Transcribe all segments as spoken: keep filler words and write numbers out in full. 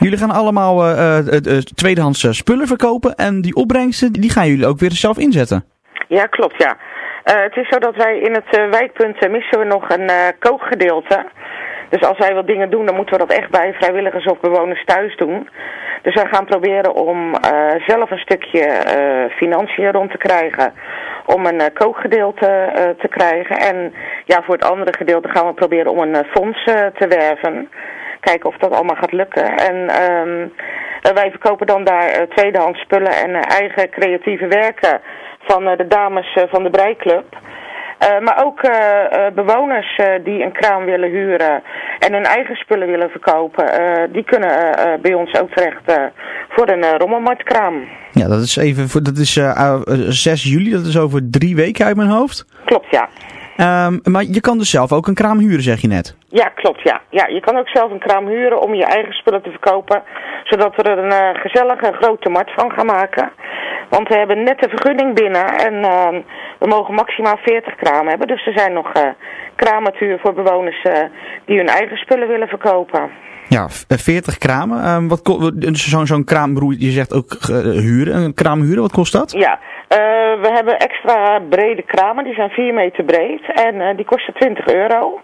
Jullie gaan allemaal uh, uh, uh, tweedehands uh, spullen verkopen en die opbrengsten die gaan jullie ook weer zelf inzetten. Ja, klopt, ja. Uh, het is zo dat wij in het uh, wijkpunt uh, missen we nog een uh, kookgedeelte. Dus als wij wat dingen doen, dan moeten we dat echt bij vrijwilligers of bewoners thuis doen. Dus wij gaan proberen om uh, zelf een stukje uh, financiën rond te krijgen. Om een uh, kookgedeelte uh, te krijgen. En ja, voor het andere gedeelte gaan we proberen om een uh, fonds uh, te werven. Kijken of dat allemaal gaat lukken. En um, uh, wij verkopen dan daar uh, tweedehands spullen en uh, eigen creatieve werken van uh, de dames uh, van de Breiklub. Uh, maar ook uh, uh, bewoners uh, die een kraam willen huren en hun eigen spullen willen verkopen, uh, die kunnen uh, bij ons ook terecht uh, voor een uh, rommelmarktkraam. Ja, dat is even voor, dat is uh, uh, zes juli, dat is over drie weken uit mijn hoofd. Klopt, ja. Um, maar je kan dus zelf ook een kraam huren, zeg je net. Ja, klopt, ja. Ja, je kan ook zelf een kraam huren om je eigen spullen te verkopen, zodat we er een uh, gezellige grote markt van gaan maken. Want we hebben net de vergunning binnen en uh, we mogen maximaal veertig kramen hebben. Dus er zijn nog uh, kramen te huur voor bewoners uh, die hun eigen spullen willen verkopen. Ja, veertig kramen. Um, wat Zo'n zo'n kraam, je zegt ook uh, huren, een kraam huren, wat kost dat? Ja, uh, we hebben extra brede kramen, die zijn vier meter breed en uh, die kosten twintig euro.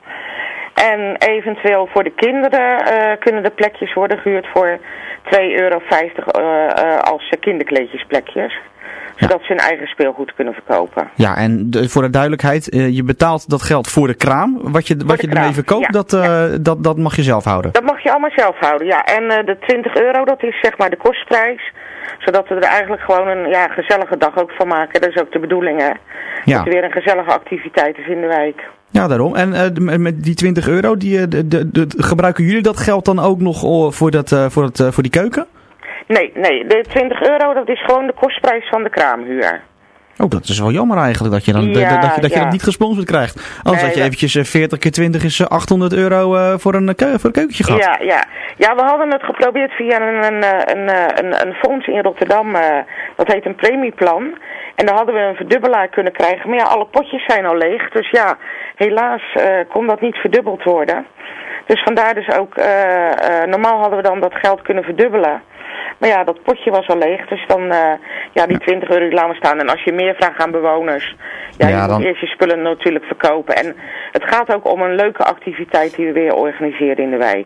En eventueel voor de kinderen uh, kunnen de plekjes worden gehuurd voor twee euro vijftig uh, uh, als kinderkleedjesplekjes. Zodat ja. ze hun eigen speelgoed kunnen verkopen. Ja, en de, voor de duidelijkheid, uh, je betaalt dat geld voor de kraam. Wat je, wat je kraam. ermee verkoopt, ja. dat, uh, ja. dat, dat mag je zelf houden. Dat mag je allemaal zelf houden, ja. En uh, de twintig euro, dat is zeg maar de kostprijs. Zodat we er eigenlijk gewoon een ja, gezellige dag ook van maken. Dat is ook de bedoeling, hè. Ja. Dat er weer een gezellige activiteit is in de wijk. Ja, daarom. En uh, met die twintig euro, die, de, de, de, gebruiken jullie dat geld dan ook nog voor, dat, uh, voor, het, uh, voor die keuken? Nee, nee. De twintig euro, dat is gewoon de kostprijs van de kraamhuur. Oh, dat is wel jammer eigenlijk, dat je, dan, ja, dat, je, dat, ja. je dat niet gesponsord krijgt. Anders nee, had je dat... eventjes uh, veertig keer twintig is uh, achthonderd euro uh, voor, een, uh, voor een keukentje gehad. Ja, ja. ja, we hadden het geprobeerd via een, een, een, een, een fonds in Rotterdam. Uh, dat heet een premieplan. En daar hadden we een verdubbelaar kunnen krijgen. Maar ja, alle potjes zijn al leeg. Dus ja, helaas uh, kon dat niet verdubbeld worden. Dus vandaar dus ook, uh, uh, normaal hadden we dan dat geld kunnen verdubbelen. Maar ja, dat potje was al leeg, dus dan, uh, ja, die twintig euro die laten we staan. En als je meer vraagt aan bewoners, ja, ja je dan... moet eerst je spullen natuurlijk verkopen. En het gaat ook om een leuke activiteit die we weer organiseren in de wijk.